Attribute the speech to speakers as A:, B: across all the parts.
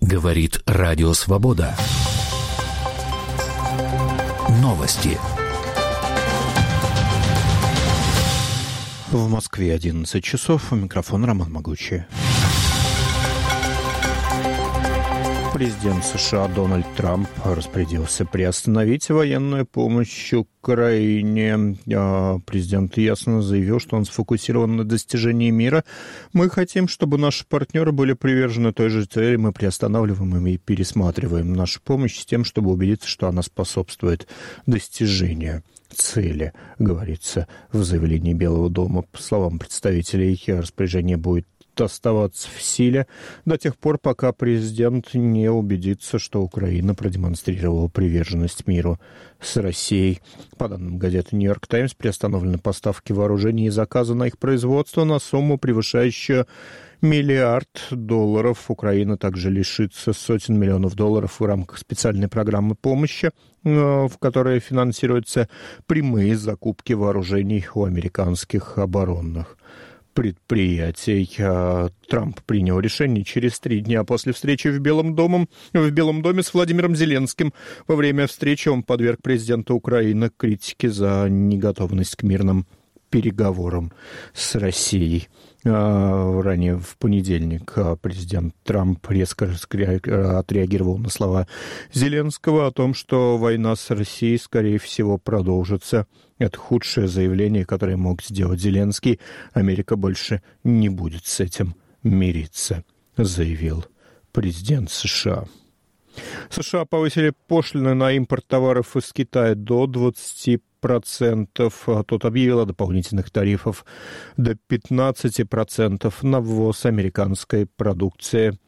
A: Говорит Радио Свобода. Новости.
B: В Москве 11 часов. У микрофона Роман Могучий. Президент США Дональд Трамп распорядился приостановить военную помощь Украине. Президент ясно заявил, что он сфокусирован на достижении мира. Мы хотим, чтобы наши партнеры были привержены той же цели. Мы приостанавливаем и пересматриваем нашу помощь с тем, чтобы убедиться, что она способствует достижению цели, говорится в заявлении Белого дома. По словам представителей, распоряжение будет оставаться в силе до тех пор, пока президент не убедится, что Украина продемонстрировала приверженность миру с Россией. По данным газеты «Нью-Йорк Таймс», приостановлены поставки вооружений и заказы на их производство на сумму, превышающую $1 миллиард. Украина также лишится сотен миллионов долларов в рамках специальной программы помощи, в которой финансируются прямые закупки вооружений у американских оборонных предприятий. Трамп принял решение через 3 дня после встречи в Белом доме с Владимиром Зеленским. Во время встречи он подверг президента Украины критике за неготовность к мирным переговорам с Россией. Ранее в понедельник президент Трамп резко отреагировал на слова Зеленского о том, что война с Россией, скорее всего, продолжится. Это худшее заявление, которое мог сделать Зеленский. Америка больше не будет с этим мириться, заявил президент США. США повысили пошлины на импорт товаров из Китая до 20%. Тот объявил о дополнительных тарифах до 15% на ввоз американской продукции.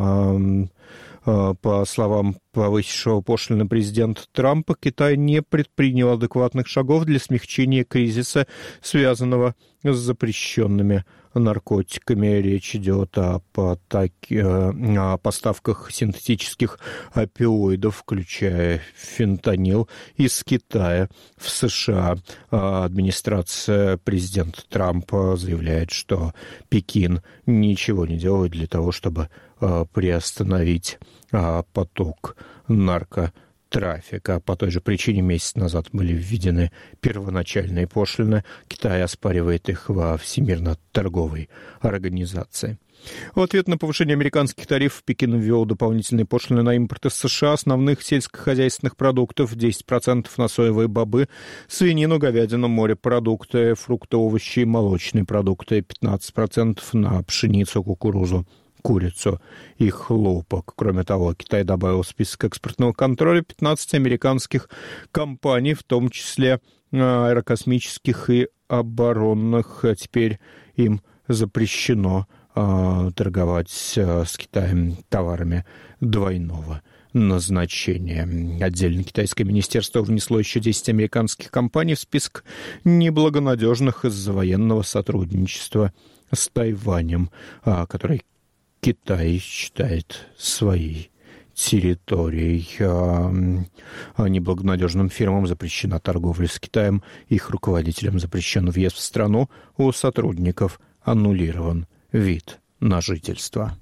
B: По словам повысившего пошлины президента Трампа, Китай не предпринял адекватных шагов для смягчения кризиса, связанного с запрещенными наркотиками. Речь идет о поставках синтетических опиоидов, включая фентанил, из Китая в США. Администрация президента Трампа заявляет, что Пекин ничего не делает для того, чтобы приостановить поток наркотрафика. По той же причине месяц назад были введены первоначальные пошлины. Китай оспаривает их во Всемирной торговой организации. В ответ на повышение американских тарифов Пекин ввел дополнительные пошлины на импорт из США основных сельскохозяйственных продуктов, 10% на соевые бобы, свинину, говядину, морепродукты, фрукты, овощи и молочные продукты, 15% на пшеницу, кукурузу, курицу и хлопок. Кроме того, Китай добавил в список экспортного контроля 15 американских компаний, в том числе аэрокосмических и оборонных. Теперь им запрещено торговать с Китаем товарами двойного назначения. Отдельно китайское министерство внесло еще 10 американских компаний в список неблагонадежных из-за военного сотрудничества с Тайванем, который Китай считает своей территорией. Неблагонадежным фирмам запрещена торговля с Китаем, их руководителям запрещен въезд в страну, у сотрудников аннулирован вид на жительство.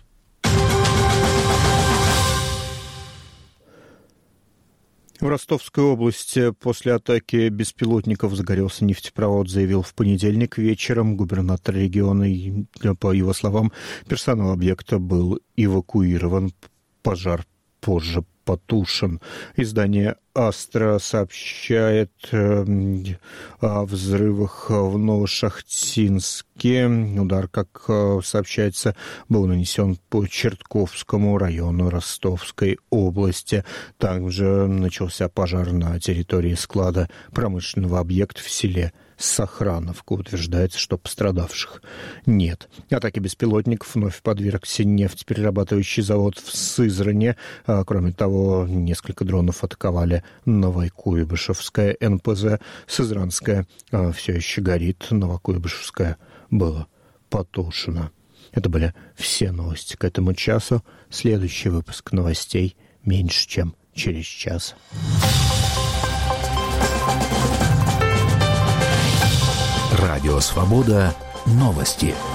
B: В Ростовской области после атаки беспилотников загорелся нефтепровод, заявил в понедельник вечером губернатор региона. По его словам, персонал объекта был эвакуирован, пожар позже потушен. Издание «Астра» сообщает о взрывах в Новошахтинске. Удар, как сообщается, был нанесен по Чертковскому району Ростовской области. Также начался пожар на территории склада промышленного объекта в селе Сохрановка. Утверждается, что пострадавших нет. Атаке беспилотников вновь подвергся нефтеперерабатывающий завод в Сызрани. Кроме того, несколько дронов атаковали Новокуйбышевское НПЗ. Сызранское все еще горит, Новокуйбышевское было потушено. Это были все новости к этому часу. Следующий выпуск новостей меньше, чем через час.
A: Радио Свобода. Новости.